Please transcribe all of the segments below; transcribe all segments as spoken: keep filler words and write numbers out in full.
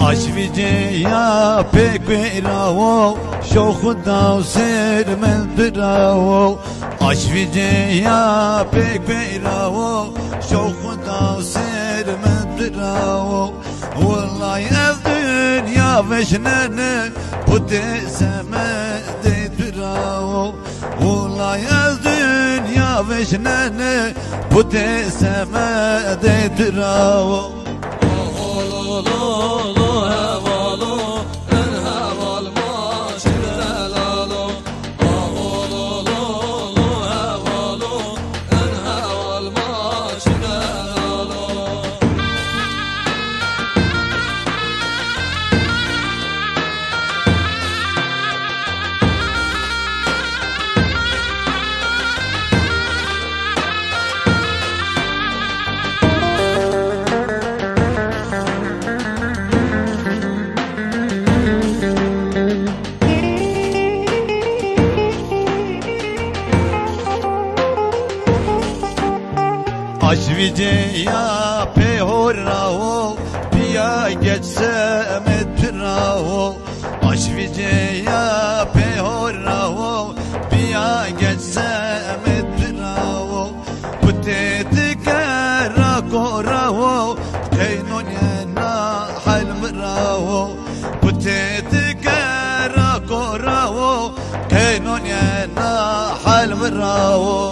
عشویجی یا پیکراو شو خدا سر من دراو عشویجی یا پیکراو شو خدا سر من دراو والله از دنیا وشنن بود سمد دراو والله از دنیا وشنن بود سمد دراو عشویجی یا پیهوراو بیا geçsem etiraو عشویجی یا پیهوراو بیا geçsem etiraو بوته تکرا کوراو کینون ینا حلم راو بوته تکرا کوراو کینون ینا حلم راو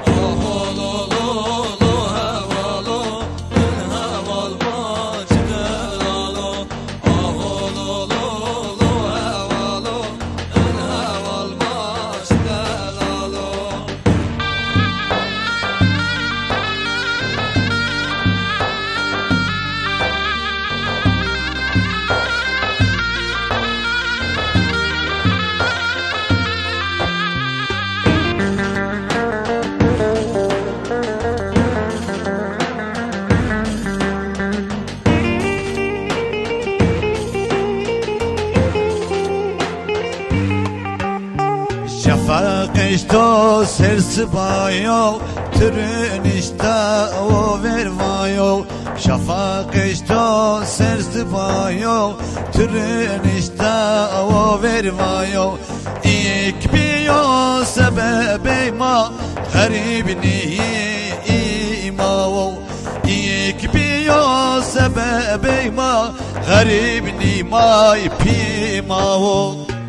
شفاقش تو سرسبایو ترنشتا و ورمایو شفاقش تو سرسبایو ترنشتا و ورمایو ایک بیو سبب ما غریب نی ایماو ایک بیو سبب ما غریب نی مای پیماو